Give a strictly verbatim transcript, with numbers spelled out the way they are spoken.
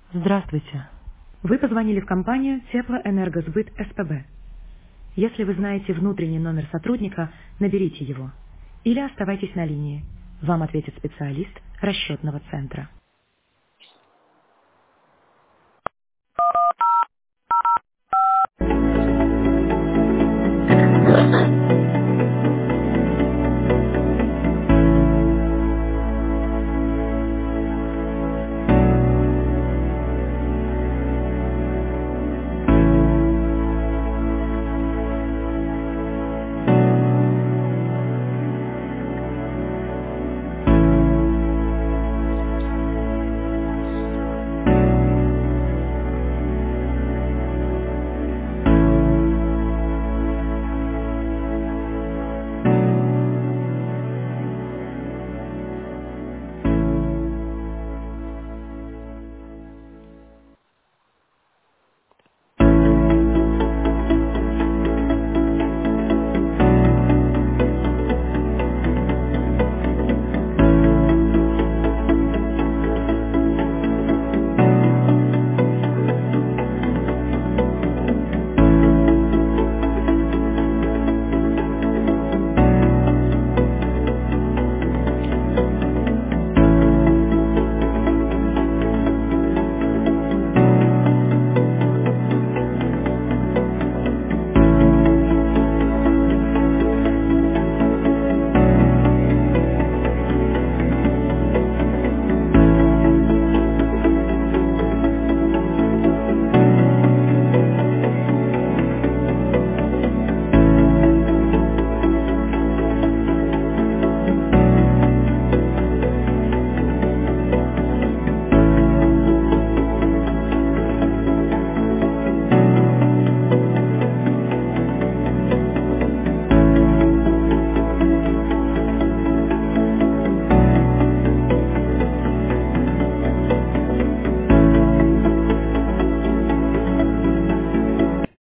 Здравствуйте. Вы позвонили в компанию Теплоэнергосбыт СПБ. Если вы знаете внутренний номер сотрудника, наберите его. Или оставайтесь на линии. Вам ответит специалист расчетного центра.